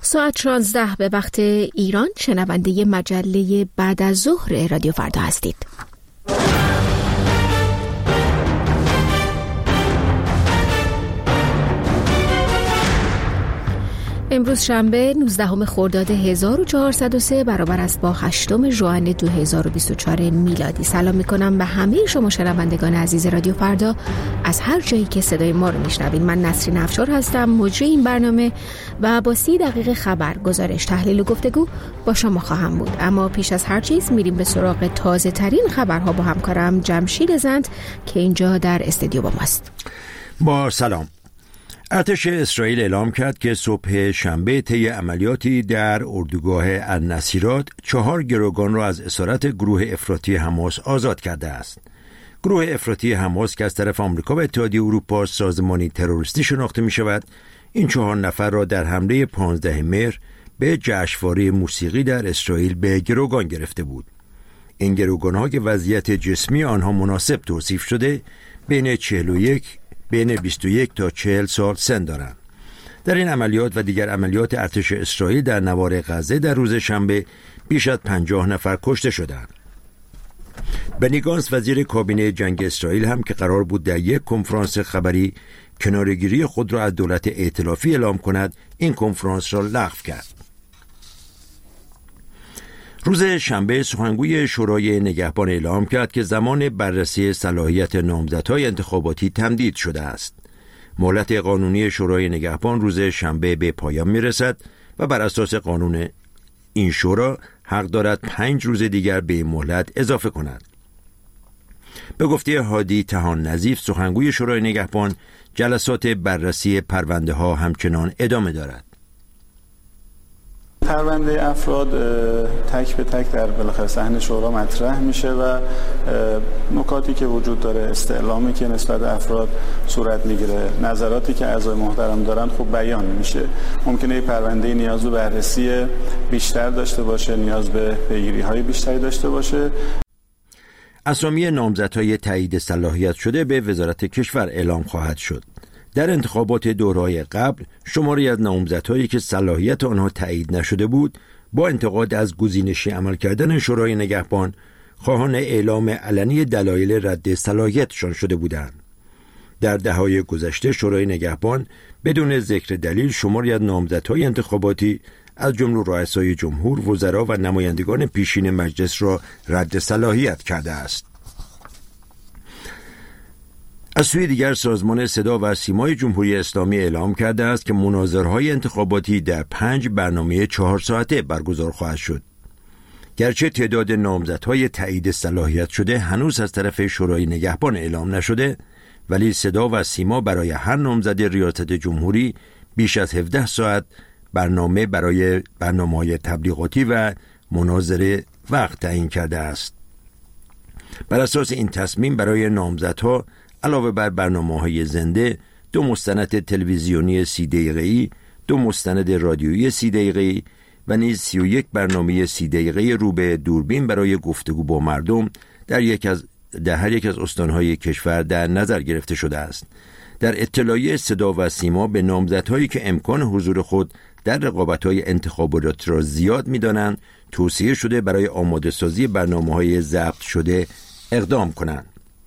ساعت 16 به وقت ایران شنونده مجله بعد از ظهر رادیو فردا هستید. امروز شنبه 19 خرداد 1403 برابر است با 8 ژوئن 2024 میلادی. سلام میکنم به همه شما شنوندگان عزیز رادیو فردا از هر جایی که صدای ما رو میشنوین. من نسرین افشار هستم، مجری این برنامه و با 30 دقیقه خبر، گزارش، تحلیل و گفتگو با شما خواهم بود. اما پیش از هر چیز میریم به سراغ تازه ترین خبرها با همکارم جمشید زند که اینجا در استودیو با ماست. با سلام. ارتش اسرائیل اعلام کرد که صبح شنبه طی عملیاتی در اردوگاه النصیرات 4 گروگان را از اسارت گروه افراطی حماس آزاد کرده است. گروه افراطی حماس که از طرف آمریکا و اتحادیه اروپا سازمانی تروریستی شناخته می شود، این 4 نفر را در حمله 15 مهر به جشنواره موسیقی در اسرائیل به گروگان گرفته بود. این گروگان‌ها که وضعیت جسمی آنها مناسب توصیف شده بین 21 تا 40 سال سن دارند. در این عملیات و دیگر عملیات ارتش اسرائیل در نوار غزه در روز شنبه بیش از 50 نفر کشته شدند. بنی گانتز وزیر کابینه جنگ اسرائیل هم که قرار بود در یک کنفرانس خبری کناره‌گیری خود را از دولت ائتلافی اعلام کند، این کنفرانس را لغو کرد. روز شنبه سخنگوی شورای نگهبان اعلام کرد که زمان بررسی صلاحیت نامزدهای انتخاباتی تمدید شده است. مهلت قانونی شورای نگهبان روز شنبه به پایان میرسد و بر اساس قانون این شورا حق دارد 5 روز دیگر به این مهلت اضافه کند. به گفته هادی طحان نظیف سخنگوی شورای نگهبان، جلسات بررسی پرونده ها همچنان ادامه دارد. پرونده افراد تک به تک در بالاخره صحن شورا مطرح میشه و نکاتی که وجود داره، استعلامی که نسبت افراد صورت میگیره، نظراتی که اعضای محترم دارن خب بیان میشه. ممکنه این پرونده نیاز به بررسی بیشتر داشته باشه، نیاز به پیگیری‌های بیشتری داشته باشه. اسامی نامزدهای تایید صلاحیت شده به وزارت کشور اعلام خواهد شد. در انتخابات دوره‌های قبل شماری از نامزدهایی که صلاحیت آنها تایید نشده بود با انتقاد از گزینشی عمل کردن شورای نگهبان خواهان اعلام علنی دلایل رد صلاحیتشان شده بودند. در دهه‌های گذشته شورای نگهبان بدون ذکر دلیل شماری از نامزدهای انتخاباتی از جمله رؤسای جمهور، وزرا و نمایندگان پیشین مجلس را رد صلاحیت کرده است. از سوی دیگر سازمان صدا و سیمای جمهوری اسلامی اعلام کرده است که مناظره‌های انتخاباتی در 5 برنامه 4 ساعته برگزار خواهد شد. گرچه تعداد نامزدهای تایید صلاحیت شده هنوز از طرف شورای نگهبان اعلام نشده، ولی صدا و سیما برای هر نامزد ریاست جمهوری بیش از 17 ساعت برنامه برای برنامه‌های تبلیغاتی و مناظره وقت تعیین کرده است. بر اساس این تصمیم برای نامزدها علاوه بر برنامه‌های زنده، 2 مستند تلویزیونی 30 دقیقه‌ای، 2 مستند رادیویی 30 دقیقه‌ای و نیز 31 برنامه 30 دقیقه‌ای رو به دوربین برای گفتگو با مردم در هر یک از استان‌های کشور در نظر گرفته شده است. در اطلاعیه صدا و سیما به نامزدهایی که امکان حضور خود در رقابت‌های انتخابات را زیاد می‌دانند، توصیه شده برای آماده‌سازی برنامه‌های ضبط شده اقدام کنند.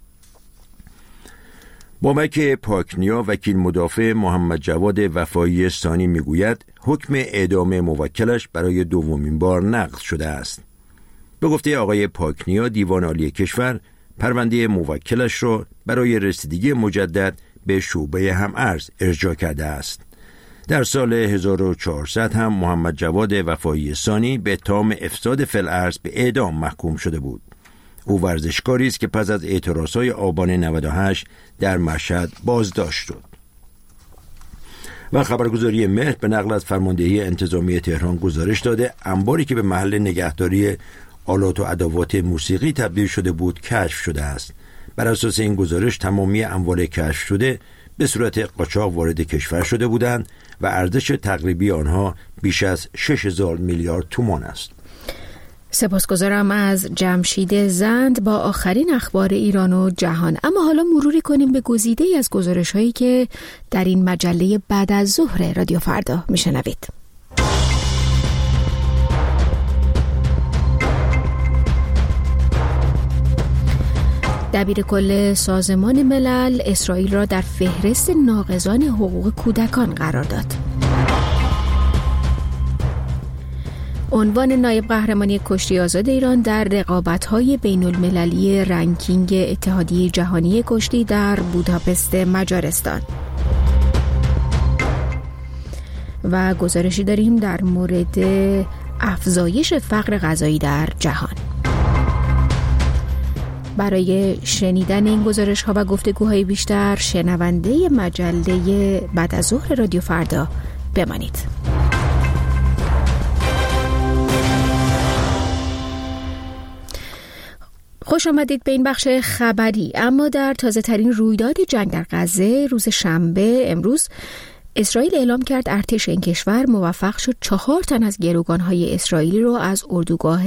بابک پاکنیا وکیل مدافع محمد جواد وفایی ثانی میگوید حکم اعدام موکلش برای 2مین بار نقض شده است. به گفته آقای پاکنیا دیوان عالی کشور پرونده موکلش را برای رسیدگی مجدد به شعبه هم‌ارز ارجاع کرده است. در سال 1400 هم محمد جواد وفایی ثانی به اتهام افساد فی الارض به اعدام محکوم شده بود. او ورزشکاری است که پس از اعتراضهای آبان 98 در مشهد بازداشت شد. و خبرگزاری مهر به نقل از فرماندهی انتظامی تهران گزارش داده انباری که به محل نگهداری آلات و ادوات موسیقی تبدیل شده بود کشف شده است. بر اساس این گزارش تمامی اموال کشف شده به صورت قاچاق وارد کشور شده بودند و ارزش تقریبی آنها بیش از 6000 میلیارد تومان است. سپاسگزارم از جمشید زند با آخرین اخبار ایران و جهان. اما حالا مروری کنیم به گزیده‌ای از گزارش‌هایی که در این مجله بعد از ظهر رادیو فردا میشنوید. دبیر کل سازمان ملل اسرائیل را در فهرست ناقضان حقوق کودکان قرار داد. عنوان نایب قهرمانی کشتی آزاد ایران در رقابت‌های بین‌المللی رنکینگ اتحادیه جهانی کشتی در بوداپست مجارستان. و گزارشی داریم در مورد افزایش فقر غذایی در جهان. برای شنیدن این گزارش‌ها و گفتگوهای بیشتر شنونده مجله بعد از ظهر رادیو فردا بمانید. خوش آمدید به این بخش خبری. اما در تازه ترین رویداد جنگ در غزه روز شنبه امروز اسرائیل اعلام کرد ارتش این کشور موفق شد 4 تن از گروگان‌های اسرائیلی رو از اردوگاه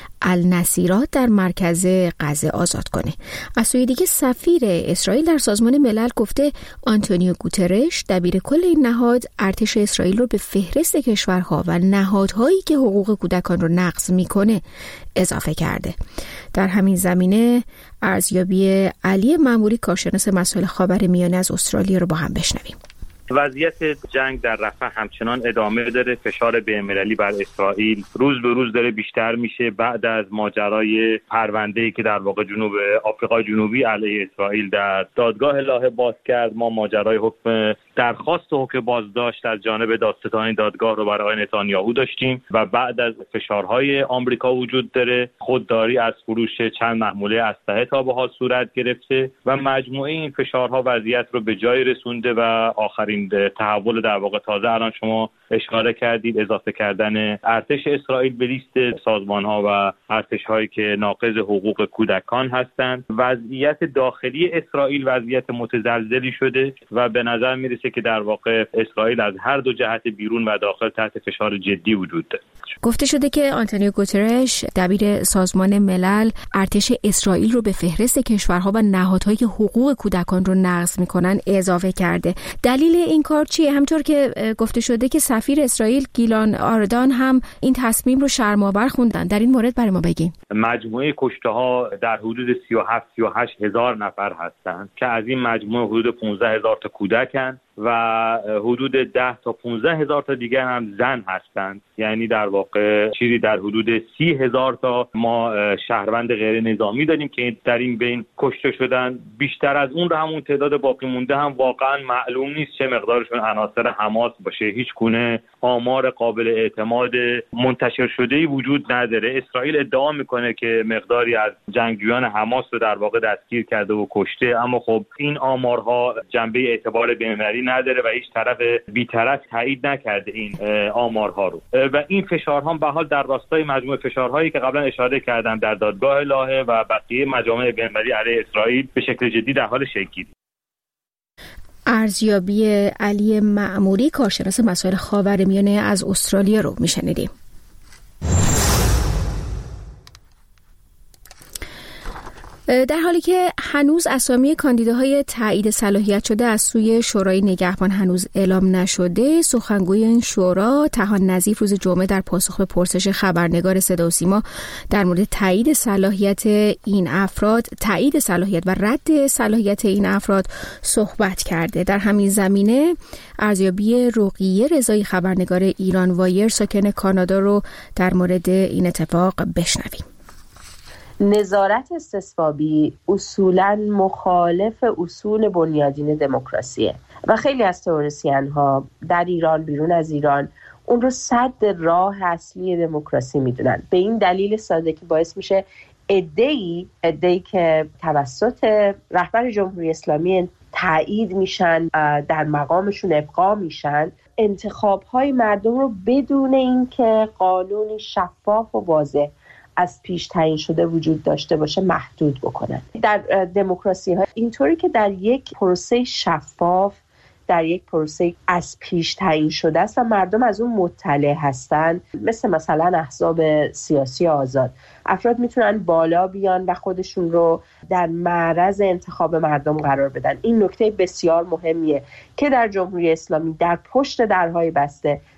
النصیرات در مرکز غزه آزاد کنه. از سوی دیگه سفیر اسرائیل در سازمان ملل گفته آنتونیو گوترش دبیر کل این نهاد ارتش اسرائیل رو به فهرست کشورها و نهادهایی که حقوق کودکان رو نقض میکنه اضافه کرده. در همین زمینه ارزیابی علی ماموری کارشناس مسائل خاورمیانه از استرالیا رو با هم بشنویم. وضعیت جنگ در رفح همچنان ادامه داره. فشار بین‌المللی بر اسرائیل روز به روز داره بیشتر میشه. بعد از ماجرای پرونده‌ای که در واقع جنوب آفریقای جنوبی علیه اسرائیل در دادگاه لاهه باز کرد، ما ماجرای حکم درخواست حکم بازداشت از جانب دادستانی دادگاه رو برای آقای نتانیاهو داشتیم و بعد از فشارهای آمریکا وجود داره خودداری از فروش چند محموله اسلحه تا به حال صورت گرفته و مجموعه این فشارها وضعیت رو به جای رسونده و آخرین تحول در واقع تازه الان شما اشاره کردید اضافه کردن ارتش اسرائیل به لیست سازمان‌ها و ارتش‌هایی که ناقض حقوق کودکان هستند. وضعیت داخلی اسرائیل وضعیت متزلزلی شده و به نظر میرسه که در واقع اسرائیل از هر دو جهت بیرون و داخل تحت فشار جدی وجود داره. گفته شده که آنتونیو گوترش دبیر سازمان ملل ارتش اسرائیل رو به فهرست کشورها و نهادهایی که حقوق کودکان رو نقض میکنن اضافه کرده. دلیل این کار چیه؟ همطور که گفته شده که سفیر اسرائیل گیلان آردان هم این تصمیم رو شرم‌آور خوندن. در این مورد برای ما بگین. مجموعه کشته‌ها در حدود 37-38 هزار نفر هستند که از این مجموعه حدود 15 هزار تا کودکن و حدود 10 تا 15 هزار تا دیگر هم زن هستند. یعنی در واقع چیزی در حدود 30 هزار تا ما شهروند غیر نظامی داریم که در این بین کشته شدن. بیشتر از اون رو همون تعداد باقی مونده هم واقعا معلوم نیست چه مقدارشون عناصر حماس باشه. هیچ گونه آمار قابل اعتماد منتشر شده‌ای وجود نداره. اسرائیل ادعا میکنه که مقداری از جنگجویان حماس رو در واقع دستگیر کرده و کشته، اما خب این آمارها جنبه اعتبار بین‌المللی نداره و هیچ طرف بی‌طرف تایید نکرده این آمارها رو و این فشارها به حال در راستای مجموعه فشارهایی که قبلا اشاره کردم در دادگاه لاهه و بقیه مجامع بین‌المللی علیه اسرائیل به شکل جدی در حال شکل‌گیری. ارزیابی علی ماموری کارشناس مسائل خاورمیانه از استرالیا رو میشنیدیم. در حالی که هنوز اسامی کاندیداهای تایید صلاحیت شده از سوی شورای نگهبان هنوز اعلام نشده، سخنگوی این شورا طحان نظیف روز جمعه در پاسخ به پرسش خبرنگار صدا و سیما در مورد تایید صلاحیت و رد صلاحیت این افراد صحبت کرده. در همین زمینه ارزیابی رقیه رضایی خبرنگار ایران وایر ساکن کانادا رو در مورد این اتفاق بشنویم. نظارت استثبابی اصولاً مخالف اصول بنیادین دموکراسیه و خیلی از تئوریسین‌ها در ایران بیرون از ایران اون رو صد راه اصلی دموکراسی میدونن. به این دلیل ساده که باعث میشه عده‌ای که توسط رهبر جمهوری اسلامی تایید میشن، در مقامشون ابقا میشن، انتخاب‌های مردم رو بدون اینکه قانونی شفاف و واضح از پیش تعیین شده وجود داشته باشه محدود بکنن. در دموکراسی ها اینطوری که در یک پروسه شفاف، در یک پروسه از پیش تعیین شده است و مردم از اون مطلع هستن، مثلا احزاب سیاسی آزاد، افراد میتونن بالا بیان و خودشون رو در معرض انتخاب مردم قرار بدن. این نکته بسیار مهمیه که در جمهوری اسلامی در پشت درهای بسته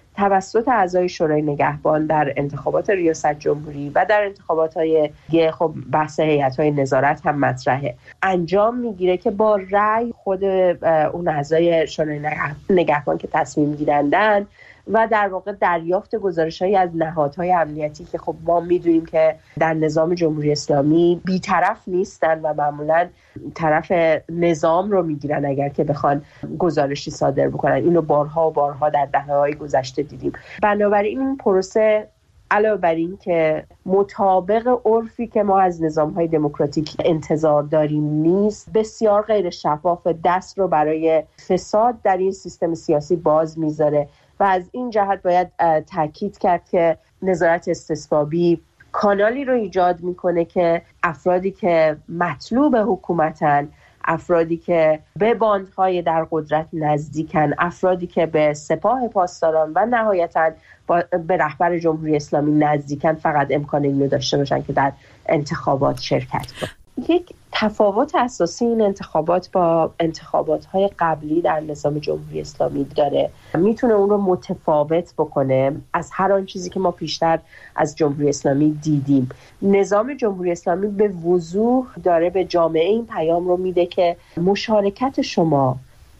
توسط اعضای شورای نگهبان در انتخابات ریاست جمهوری و در انتخابات‌های خب بحث هیئت‌های نظارت هم مطرحه، انجام میگیره که با رأی خود اون اعضای شورای نگهبان که تصمیم گیرندن و در واقع دریافت گزارش‌هایی از نهادهای امنیتی که خب ما می‌دونیم که در نظام جمهوری اسلامی بی‌طرف نیستن و معمولاً طرف نظام رو میگیرن اگر که بخوان گزارشی صادر بکنن. اینو بارها و بارها در دهه‌های گذشته دیدیم. بنابراین این پروسه علاوه بر این که مطابق عرفی که ما از نظام‌های دموکراتیک انتظار داریم نیست، بسیار غیر شفاف، دست رو برای فساد در این سیستم سیاسی باز میذاره و از این جهت باید تاکید کرد که نظارت استصوابی کانالی رو ایجاد میکنه که افرادی که مطلوب حکومتن، افرادی که به باندهای در قدرت نزدیکن، افرادی که به سپاه پاسداران و نهایتاً به رهبر جمهوری اسلامی نزدیکن فقط امکان اینو داشته باشن که در انتخابات شرکت کنن. یک تفاوت اساسی این انتخابات با انتخابات‌های قبلی در نظام جمهوری اسلامی داره، میتونه اون رو متفاوت بکنه از هر آن چیزی که ما پیشتر از جمهوری اسلامی دیدیم. نظام جمهوری اسلامی به وضوح داره به جامعه این پیام رو میده که مشارکت شما،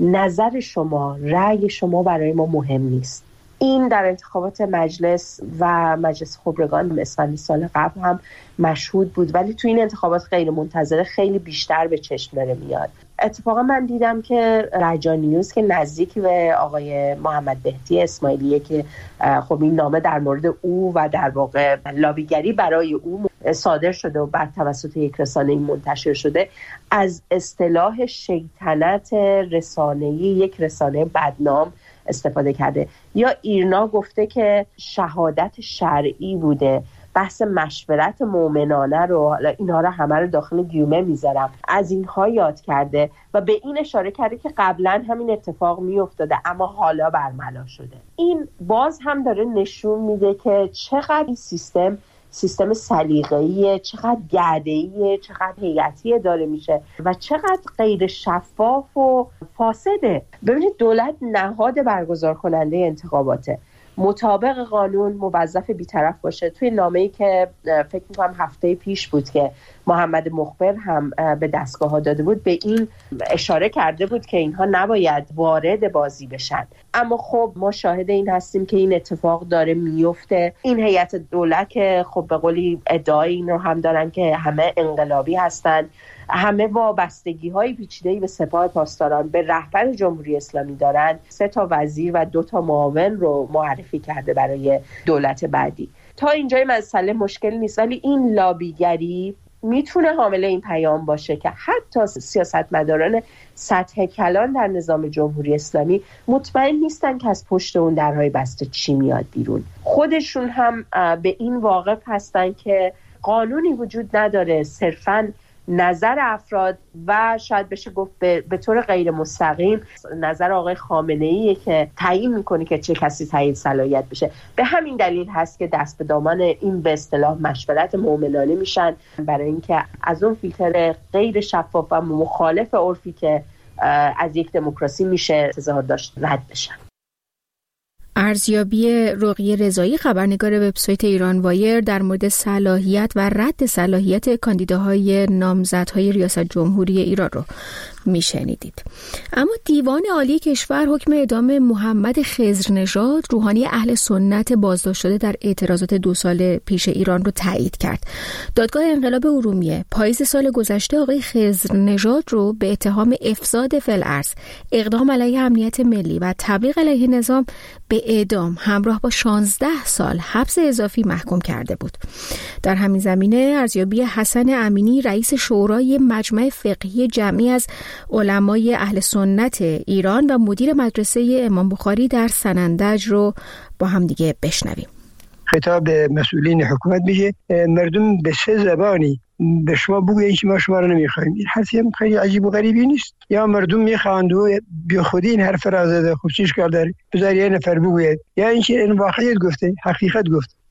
نظر شما، رأی شما برای ما مهم نیست. این در انتخابات مجلس و مجلس خبرگان اسفند سال قبل هم مشهود بود، ولی تو این انتخابات غیر منتظره خیلی بیشتر به چشم داره میاد. اتفاقا من دیدم که رجا نیوز که نزدیک به آقای محمد مهدی اسماعیلیه که خب این نامه در مورد او و در واقع لابیگری برای او صادر شده و بعد توسط یک رسانه‌ای منتشر شده، از اصطلاح شیطنت رسانه‌ای، یک رسانه بدنام استفاده کرده. یا ایرنا گفته که شهادت شرعی بوده، بحث مشورت مؤمنانه رو، اینها رو همه رو داخل گیومه میذارم، از اینها یاد کرده و به این اشاره کرده که قبلا همین اتفاق میافتاده اما حالا برملا شده. این باز هم داره نشون میده که چقدر این سیستم سلیقه‌ایه، چقدر گرده‌ایه، چقدر هیئتیه داره میشه و چقدر غیر شفاف و فاسده. ببینید دولت نهاد برگزار کننده انتخاباته، مطابق قانون موظف بی‌طرف باشه. توی نامه‌ای که فکر می‌کنم هفته پیش بود که محمد مخبر هم به دستگاه‌ها داده بود، به این اشاره کرده بود که اینها نباید وارد بازی بشن. اما خب ما شاهد این هستیم که این اتفاق داره میفته. این هیئت دولت که خب به قولی ادعای این رو هم دارن که همه انقلابی هستن، همه وابستگی‌های پیچیده‌ای به سپاه پاسداران، به رهبر جمهوری اسلامی دارن، 3 وزیر و 2 معاون رو معرفی کرده برای دولت بعدی. تا اینجای مسئله مشکل نیست، ولی این لابیگری میتونه حامل این پیام باشه که حتی سیاستمداران سطح کلان در نظام جمهوری اسلامی مطمئن نیستن که از پشت اون درهای بسته چی میاد بیرون. خودشون هم به این واقف هستن که قانونی وجود نداره، صرفاً نظر افراد و شاید بشه گفت به طور غیر مستقیم نظر آقای خامنه‌ایه که تعیین میکنه که چه کسی تعیین صلاحیت بشه. به همین دلیل هست که دست به دامان این به اصطلاح مشورت مؤمنانه میشن برای اینکه از اون فیلتر غیر شفاف و مخالف عرفی که از یک دموکراسی میشه انتظار داشت رد بشن. ارزیابی رقیه رضایی خبرنگار وبسایت ایران وایر در مورد صلاحیت و رد صلاحیت کاندیداهای نامزدهای ریاست جمهوری ایران رو میشنیدید. اما دیوان عالی کشور حکم اعدام محمد خضرنژاد، روحانی اهل سنت بازداشت شده در اعتراضات 2 سال پیش ایران رو تایید کرد. دادگاه انقلاب ارومیه پاییز سال گذشته آقای خضرنژاد رو به اتهام افساد فی‌الارض، اقدام علیه امنیت ملی و تبلیغ علیه نظام به اعدام همراه با 16 سال حبس اضافی محکوم کرده بود. در همین زمینه ارزیابی حسن امینی، رئیس شورای مجمع فقهی جمعی از علمای اهل سنت ایران و مدیر مدرسه امام بخاری در سنندج رو با هم دیگه بشنویم. خطاب به مسئولین حکومت میگه مردم به 3 زبانی به شما بگوین که ما شما رو نمیخوایم. این حرفی هم خیلی عجیب و غریبی نیست. یا مردم میخواند و بی خودی این حرف را زده، خب چیش کار داره؟ بذار یه نفر بگوید. یا اینکه این واقعیت گفته، حقیقت گفت.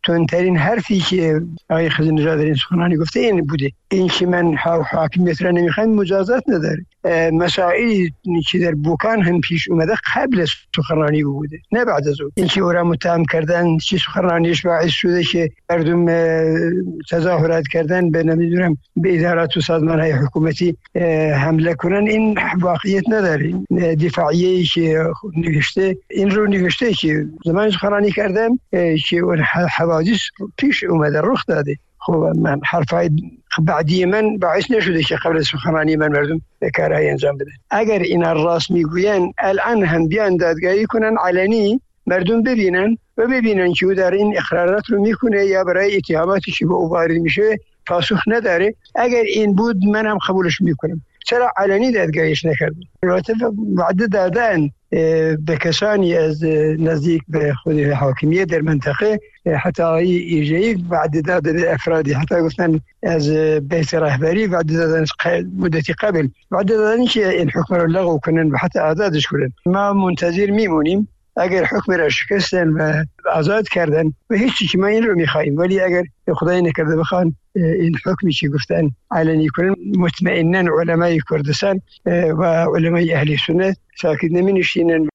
تندترین حرفی که آقای خزینه نژاد در این سخنرانی گفته این بوده، این که من حاکمیت را نمیخوام مجازات نداره. مسائلی که در بوکان هم پیش اومده قبل از سخنرانی بوده نه بعد از اون. این که او را متهم کردن چه سخنرانیش باعث شده که مردم تظاهرات کردن به نمیدونم به ادارات و سازمان‌های حکومتی حمله کنن، این واقعیت نداره. دفاعیه‌ای که نوشته این رو نوشته که زمان سخنرانی کردم که اون حوادث پیش اومده رخ داده. خب من حرفای بعدی من باعث نشده که قبل از سخنرانی من مردم کارهای انجام بدن. اگر این راست میگوین الان هم بیان دادگاهی کنن علنی، مردم ببینن و ببینن که او در این اقرارات رو میکنه یا برای اتهاماتی که به او وارد میشه پاسخ نداره. اگر این بود منم قبولش میکنم. چرا علنی دادگاهیش نکردن؟ البته وعده دادن به کسانی از نزدیک به خود حاکمیت در منطقه، حتی ایجایی وعده دادن به افرادی، حتی گفتن از بیت رهبری وعده دادن مدتی قبل، وعده دادن که این حکم رو لغو کنن و حتی آزادش کنن. ما منتظر میمونیم. اگر حکم را شکستن و آزاد کردن و هیچی که ما این رو میخواییم، ولی اگر خدای نکرده بخوان این حکمی که گفتن علنی کنن، مطمئناً علمای کردستان و علمای اهل سنت ساکت نمی نشینن.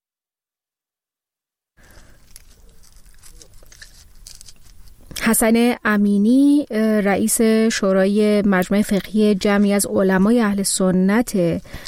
حسن امینی رئیس شورای مجمع فقهی جمعی از علمای اهل سنت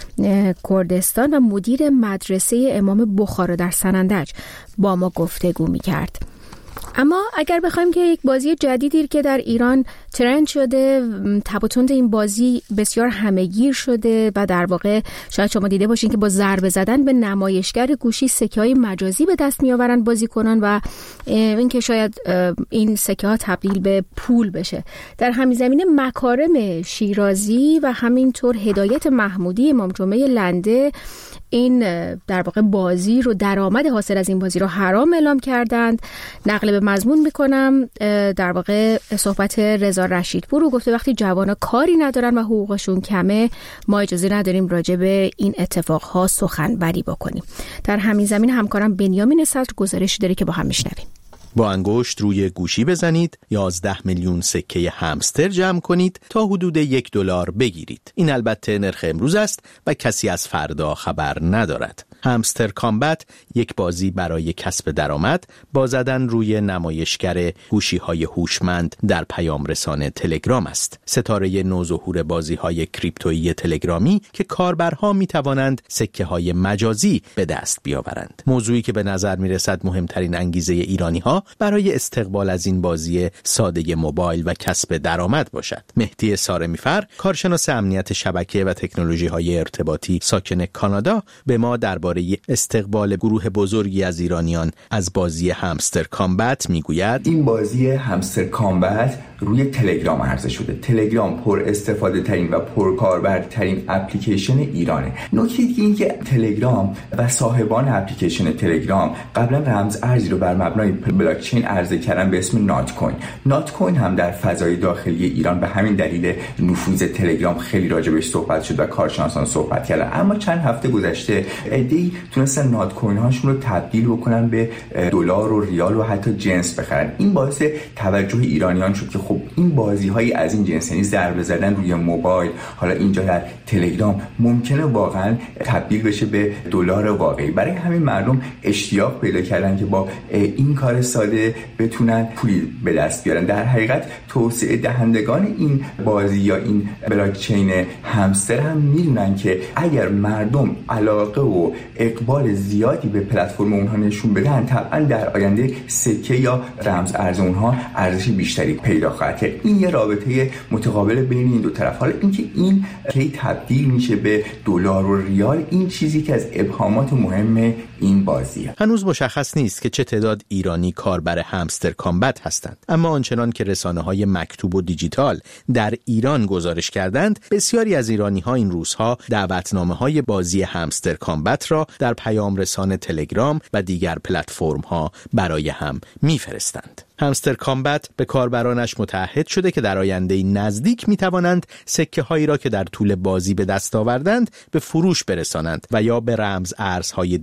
کردستان و مدیر مدرسه امام بخارا در سنندج با ما گفتگو می‌کرد. اما اگر بخوایم که یک بازی جدیدی که در ایران ترند شده، تب و تند این بازی بسیار همه‌گیر شده و در واقع شاید شما دیده باشین که با ضربه زدن به نمایشگر گوشی سکه‌های مجازی به دست می‌آورن بازیکنان و این که شاید این سکه‌ها تبدیل به پول بشه. در همین زمینه مکارم شیرازی و همینطور هدایت محمودی امام جمعه لنده این در واقع بازی رو، درآمد حاصل از این بازی رو حرام اعلام کردند. نقل به مضمون میکنم، در واقع صحبت رضا رشیدپور رو گفته وقتی جوانا کاری ندارن و حقوقشون کمه ما اجازه نداریم راجع به این اتفاقها سخنوری بکنیم. در همین زمین همکارم بنیامین صدر گزارشی داره که با هم میشنویم. با انگشت روی گوشی بزنید، 11 میلیون سکه همستر جمع کنید تا حدود $1 بگیرید. این البته نرخ امروز است و کسی از فردا خبر ندارد. همستر کامبت یک بازی برای کسب درآمد با زدن روی نمایشگر گوشی‌های هوشمند در پیام رسانه تلگرام است. ستاره نوظهور بازی‌های کریپتویی تلگرامی که کاربرها می‌توانند سکه‌های مجازی به دست بیاورند. موضوعی که به نظر می‌رسد مهمترین انگیزه ایرانی‌ها برای استقبال از این بازی ساده موبایل و کسب درآمد باشد. مهدی سارمیفر، کارشناس امنیت شبکه و تکنولوژی‌های ارتباطی ساکن کانادا، به ما درباره استقبال گروه بزرگی از ایرانیان از بازی همستر کامبت میگوید. این بازی همستر کامبت روی تلگرام عرضه شده. تلگرام پر استفاده ترین و پر کاربر ترین اپلیکیشن ایرانه. نکته دیگه این که تلگرام و صاحبان اپلیکیشن تلگرام قبلا رمز ارزی رو بر مبنای بلاکچین عرضه کردن به اسم نات کوین. نات کوین هم در فضای داخلی ایران به همین دلیل نفوذ تلگرام خیلی راجبش صحبت شد و کارشناسان صحبت کردن. اما چند هفته گذشته عده‌ای تونستن نات کوین هاشون رو تبدیل بکنن به دلار و ریال و حتی جنس بخرن. این باعث توجه ایرانیان شد که خب این بازی‌های از این جنس، یعنی ضربه زدن روی موبایل، حالا اینجا در تلگرام، ممکنه واقعا تبدیل بشه به دلار واقعی. برای همین مردم اشتیاق پیدا کردن که با این کار ساده بتونن پولی به دست بیارن. در حقیقت توسعه دهندگان این بازی یا این بلاکچین همستر هم میدونن که اگر مردم علاقه و اقبال زیادی به پلتفرم اونها نشون بدن، طبعا در آینده سکه یا رمز ارز اونها ارزش بیشتری پیدا خواهد کرد. این یه رابطه متقابل بین این دو طرف. حالا اینکه این کی تبدیل میشه به دلار و ریال، این چیزی که از ابهامات مهم این بازیه. هنوز مشخص نیست که چه تعداد ایرانی کاربر همستر کامبت هستند، اما آنچنان که رسانه‌های مکتوب و دیجیتال در ایران گزارش کردند، بسیاری از ایرانی‌ها این روزها دعوتنامه‌های بازی همستر کامبت را در پیام رسانه تلگرام و دیگر پلتفرم‌ها برای هم می‌فرستند. همستر کامبت به کاربرانش متعهد شده که در آینده نزدیک می‌توانند سکه‌هایی را که در طول بازی به دست آوردند به فروش برسانند و یا به رمز ارزهای دیگر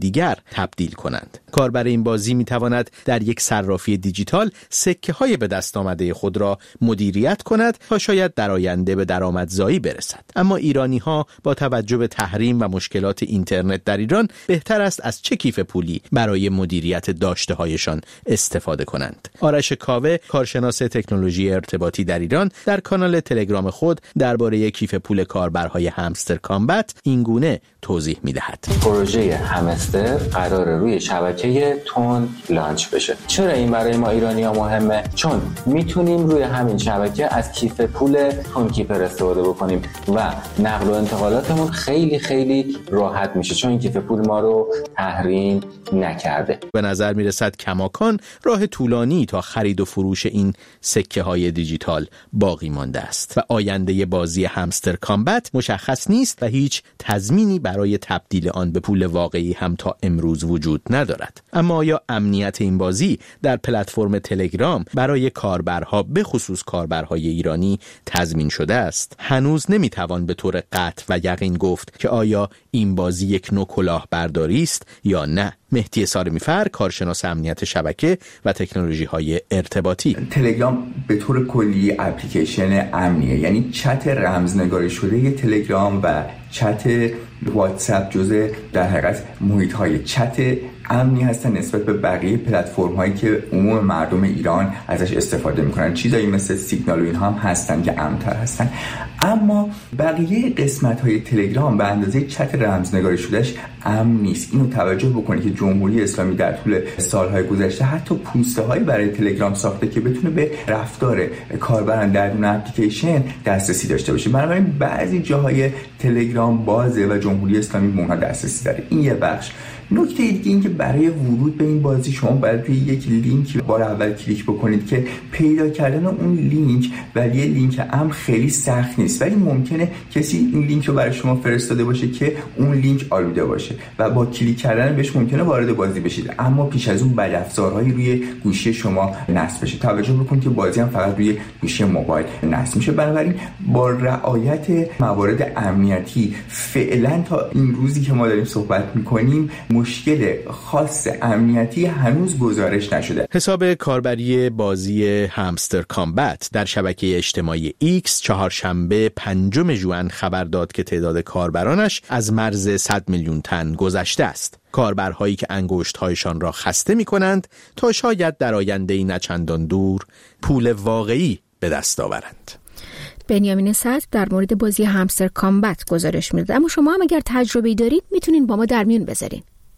تبدیل کنند. کاربر این بازی میتواند در یک صرافی دیجیتال سکه‌های به دست آمده خود را مدیریت کند تا شاید در آینده به درآمدزایی برسد. اما ایرانی‌ها با توجه به تحریم و مشکلات اینترنت در ایران بهتر است از چه کیف پولی برای مدیریت داشته‌هایشان استفاده کنند. آرش کاوه، کارشناس تکنولوژی ارتباطی در ایران، در کانال تلگرام خود درباره کیف پول کاربرهای همستر کامبت اینگونه توضیح می‌دهد. پروژه همستر قرار روی شبکه تون لانچ بشه. چرا این برای ما ایرانی‌ها مهمه؟ چون میتونیم روی همین شبکه از کیف پول تون کیپر استفاده بکنیم و نقل و انتقالاتمون خیلی خیلی راحت میشه، چون این کیف پول ما رو تحریم نکرده. به نظر میرسد کماکان راه طولانی تا خرید و فروش این سکه های دیجیتال باقی مانده است و آینده بازی همستر کامبت مشخص نیست و هیچ تضمینی برای تبدیل آن به پول واقعی هم تا امروز وجود ندارد. اما آیا امنیت این بازی در پلتفرم تلگرام برای کاربرها به خصوص کاربرهای ایرانی تضمین شده است؟ هنوز نمیتوان به طور قطع و یقین گفت که آیا این بازی یک نوع کلاهبرداری است یا نه. مهدی سارمیفر، کارشناس امنیت شبکه و تکنولوژی های ارتباطی: تلگرام به طور کلی اپلیکیشن امنیه، یعنی چت رمزنگاری شده تلگرام و چت واتساپ جزء در حقیقت محیط های چت امنی هستن نسبت به بقیه پلتفرم هایی که عموم مردم ایران ازش استفاده میکنن. چیزایی مثل سیگنال و اینها هم هستن که امن‌تر هستن. اما بقیه قسمت های تلگرام به اندازه چت رمزنگاری شدهش امن نیست. اینو توجه بکنید که جمهوری اسلامی در طول سالهای گذشته حتی پوسته هایی برای تلگرام ساخته که بتونه به رفتار کاربران در اون اپلیکیشن دسترسی داشته باشه. بنابراین بعضی جاهای تلگرام بازه و جمهوری اسلامی به اونها دسترسی داره. این یه بخش. نکته دیگه این که برای ورود به این بازی شما باید روی یک لینک بار اول کلیک بکنید که پیدا کردن اون لینک ولی یه لینک امن خیلی سخت نیست، ولی ممکنه کسی این لینک رو برای شما فرستاده باشه که اون لینک آلوده باشه و با کلیک کردن بهش ممکنه وارد بازی بشید، اما پیش از اون بدافزارهایی روی گوشی شما نصب بشه. توجه بکنید که بازی هم فقط روی گوشی موبایل نصب میشه. بنابراین با رعایت موارد امنیتی فعلا تا این روزی که ما داریم صحبت میکنیم مشکل خاص امنیتی هنوز گزارش نشده. حساب کاربری بازی همستر کامبت در شبکه اجتماعی ایکس چهارشنبه 5 ژوئن خبر داد که تعداد کاربرانش از مرز 100 میلیون تن گذشته است. کاربرهایی که انگشت‌هایشان را خسته می‌کنند تا شاید در آینده‌ای نچندان دور پول واقعی به دست آورند. بنیامین صدر در مورد بازی همستر کامبت گزارش می‌داد، اما شما هم اگر تجربه‌ای دارید میتونین با ما در میون بذارین.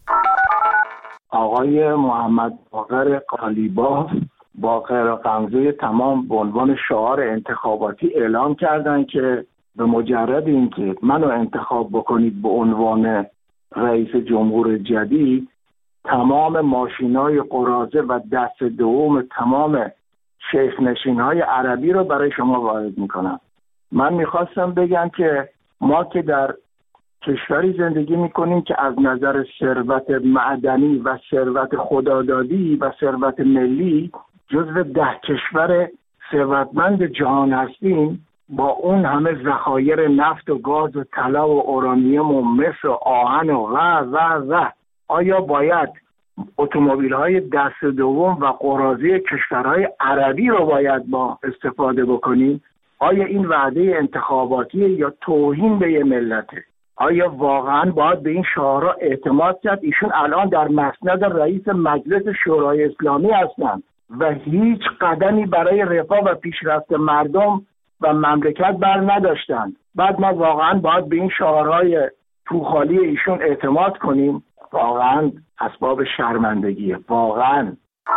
آقای محمد باقر قالیباف با غیرقمزه تمام به عنوان شعار انتخاباتی اعلام کردن که به مجرد اینکه منو انتخاب بکنید به عنوان رئیس جمهور جدید، تمام ماشینای قراضه و دست دوم تمام شیخ‌نشین‌های عربی رو برای شما وارد میکنم. من میخواستم بگم که ما که در کشوری زندگی میکنیم که از نظر ثروت معدنی و ثروت خدادادی و ثروت ملی جزو 10 کشور ثروتمند جهان هستیم، با اون همه ذخایر نفت و گاز و طلا و اورانیوم و مس و آهن و آیا باید اتومبیل‌های دست دوم و قراضه کشورهای عربی رو باید با استفاده بکنیم؟ آیا این وعده انتخاباتیه یا توهین به یه ملته؟ آیا واقعا باید به این شعارها اعتماد کرد؟ ایشون الان در مسند رئیس مجلس شورای اسلامی هستند و هیچ قدمی برای رفاه و پیشرفت مردم و مملکت بر نداشتند. بعد ما واقعا باید به این شعارهای توخالی ایشون اعتماد کنیم؟ واقعا اسباب شرمندگیه. واقعا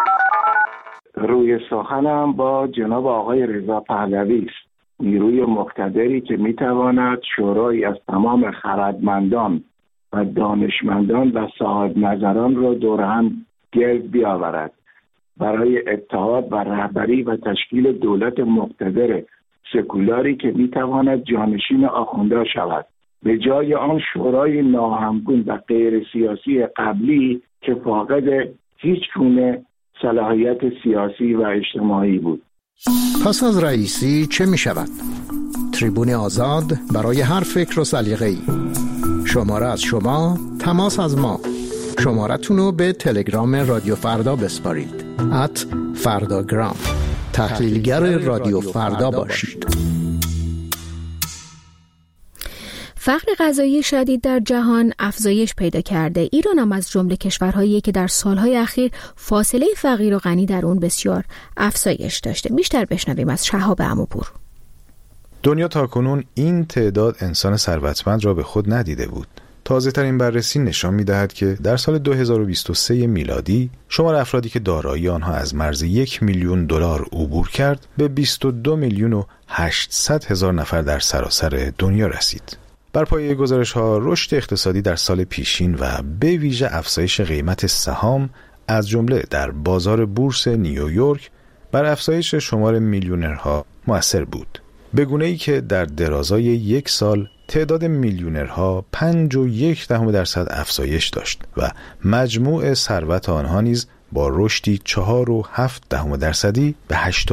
روی سخنم با جناب آقای رضا پهلوی است، نیروی مقتدری که میتواند شورایی از تمام خردمندان و دانشمندان و صاحب نظران را دور هم گرد بیاورد برای اتحاد و رهبری و تشکیل دولت مقتدر سکولاری که میتواند جانشین آخونده شود، به جای آن شورای ناهمگون و غیر سیاسی قبلی که فاقد هیچ گونه صلاحیت سیاسی و اجتماعی بود. پس از رئیسی چه می شود؟ تریبون آزاد برای هر فکر و سلیقه‌ای. شماره از شما، تماس از ما. شمارتون رو به تلگرام رادیو فردا بسپارید @فرداگرام. تحلیلگر رادیو فردا باشید. فقر غذایی شدید در جهان افزایش پیدا کرده. ایران هم از جمله کشورهایی که در سالهای اخیر فاصله فقیر و غنی در اون بسیار افزایش داشته. بیشتر بشنویم از شهاب عموپور. دنیا تاکنون این تعداد انسان ثروتمند را به خود ندیده بود. تازه‌ترین بررسی نشان می‌دهد که در سال 2023 میلادی شمار افرادی که دارایی آنها از مرز 1 میلیون دلار عبور کرد به 22 میلیون و 800 هزار نفر در سراسر دنیا رسید. بر پایه گزارش‌ها رشد اقتصادی در سال پیشین و به ویژه افزایش قیمت سهام از جمله در بازار بورس نیویورک بر افزایش شمار میلیونرها مؤثر بود. به گونه‌ای که در درازای یک سال تعداد میلیونرها 5.1% افزایش داشت و مجموع ثروت آنها نیز با رشدی 4.7% به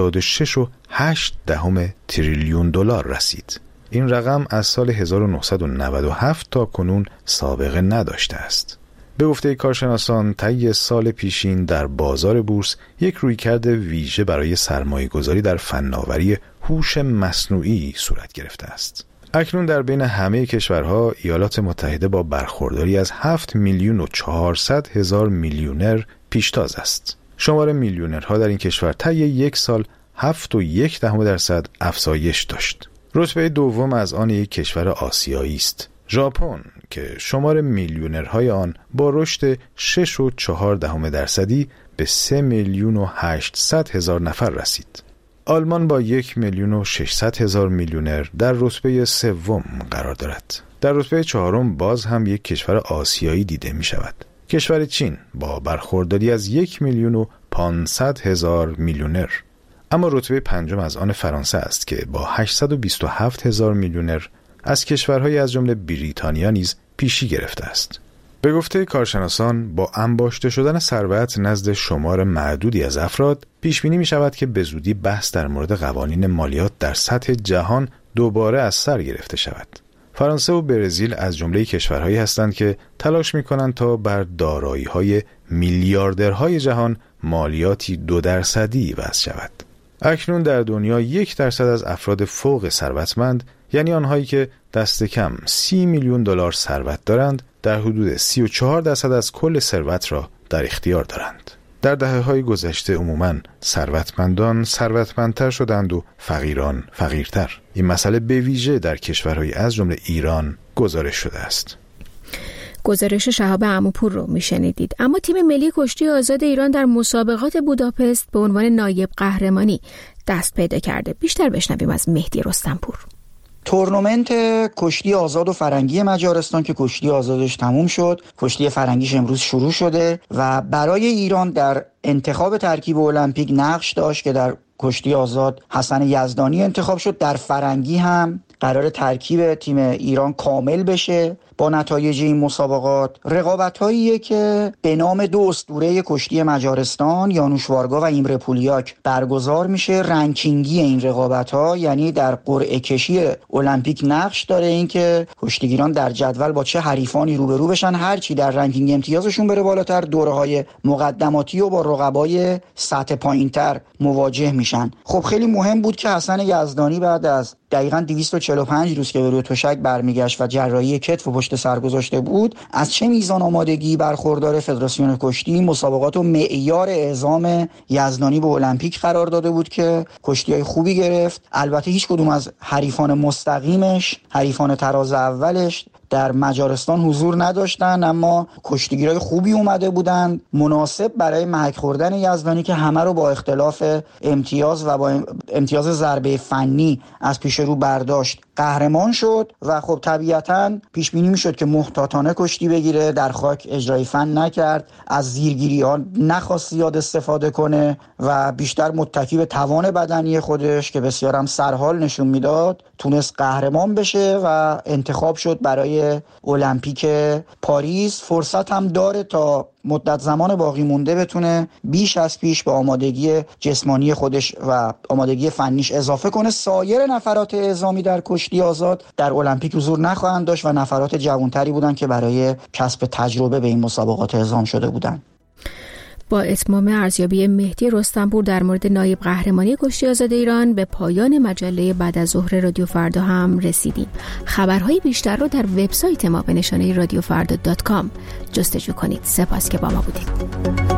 86.8 تریلیون دلار رسید. این رقم از سال 1997 تا کنون سابقه نداشته است. به گفته کارشناسان طی سال پیشین در بازار بورس یک رویکرد ویژه برای سرمایه‌گذاری در فناوری هوش مصنوعی صورت گرفته است. اکنون در بین همه کشورها ایالات متحده با برخورداری از 7 میلیون و 400 هزار میلیونر پیشتاز است. شمار میلیونرها در این کشور طی یک سال 7.1% افزایش داشت. رتبه دوم از آن یک کشور آسیایی است، ژاپن، که شمار میلیونرهای آن با رشد 6.4% به 3 میلیون و 800 هزار نفر رسید. آلمان با 1 میلیون و 600 هزار میلیونر در رتبه سوم قرار دارد. در رتبه چهارم باز هم یک کشور آسیایی دیده می شود. کشور چین با برخورداری از 1 میلیون و 500 هزار میلیونر. اما رتبه پنجم از آن فرانسه است که با 827 هزار میلیونر از کشورهای از جمله بریتانیا نیز پیشی گرفته است. به گفته کارشناسان با انباشته شدن ثروت نزد شمار معدودی از افراد پیش بینی می شود که به زودی بحث در مورد قوانین مالیات در سطح جهان دوباره از سر گرفته شود. فرانسه و برزیل از جمله کشورهایی هستند که تلاش می کنند تا بر دارایی‌های میلیاردرهای جهان مالیاتی 2% وضع شود. اکنون در دنیا 1% از افراد فوق ثروتمند، یعنی آنهایی که دست کم 30 میلیون دلار ثروت دارند، در حدود 34% از کل ثروت را در اختیار دارند. در دهه‌های گذشته عموماً ثروتمندان ثروتمندتر شدند و فقیران فقیرتر. این مسئله به ویژه در کشورهای از جمله ایران گزارش شده است. گزارش شهاب عموپور رو میشنیدید. اما تیم ملی کشتی آزاد ایران در مسابقات بوداپست به عنوان نایب قهرمانی دست پیدا کرده. بیشتر بشنویم از مهدی رستمپور. تورنمنت کشتی آزاد و فرنگی مجارستان که کشتی آزادش تموم شد، کشتی فرنگیش امروز شروع شده و برای ایران در انتخاب ترکیب المپیک نقش داشت که در کشتی آزاد حسن یزدانی انتخاب شد. در فرنگی هم قرار ترکیب تیم ایران کامل بشه. با نتایج این مسابقات رقابت‌هاییه که به نام دو اسطوره کشتی مجارستان یانوش وارگا و ایمره پولیاک برگزار میشه. رنکینگی این رقابت‌ها یعنی در قرعه کشی المپیک نقش داره اینکه کشتیگیران در جدول با چه حریفانی روبرو بشن. هرچی در رنکینگ امتیازشون بره بالاتر دوره‌های مقدماتی و با رقبای سطح پایین‌تر مواجه میشن. خب خیلی مهم بود که حسن یزدانی بعد از دقیقاً 245 روز که به روی تشک برمیگشت و جراحی کتف و پشت سر گذاشته بود، از چه میزان آمادگی برخوردار فدراسیون کشتی مسابقات و معیار اعزام یزدانی به المپیک قرار داده بود که کشتی‌های خوبی گرفت. البته هیچ کدوم از حریفان مستقیمش، حریفان تراز اولش در مجارستان حضور نداشتن، اما کشتیگیرای خوبی اومده بودن مناسب برای محک خوردن یزدانی که همه رو با اختلاف امتیاز و با امتیاز ضربه فنی از پیش رو برداشت قهرمان شد و خب طبیعتاً پیش بینی میشد که محتاطانه کشتی بگیره، در خاک اجرای فن نکرد، از زیرگیری‌ها نخواست زیاد استفاده کنه و بیشتر متکی به توان بدنی خودش که بسیار هم سرحال نشون میداد تونست قهرمان بشه و انتخاب شد برای المپیک پاریس. فرصت هم داره تا مدت زمان باقی مونده بتونه بیش از پیش به آمادگی جسمانی خودش و آمادگی فنیش اضافه کنه. سایر نفرات اعزامی در کشتی آزاد در المپیک حضور نخواهند داشت و نفرات جوانتری بودن که برای کسب تجربه به این مسابقات اعزام شده بودند. با اتمام ارزیابی مهدی رستمپور در مورد نایب قهرمانی کشتی آزاد ایران به پایان مجله بعد از ظهر رادیو فردا هم رسیدیم. خبرهای بیشتر رو در وبسایت ما به نشانه radiofrda.com جستجو کنید. سپاس که با ما بودید.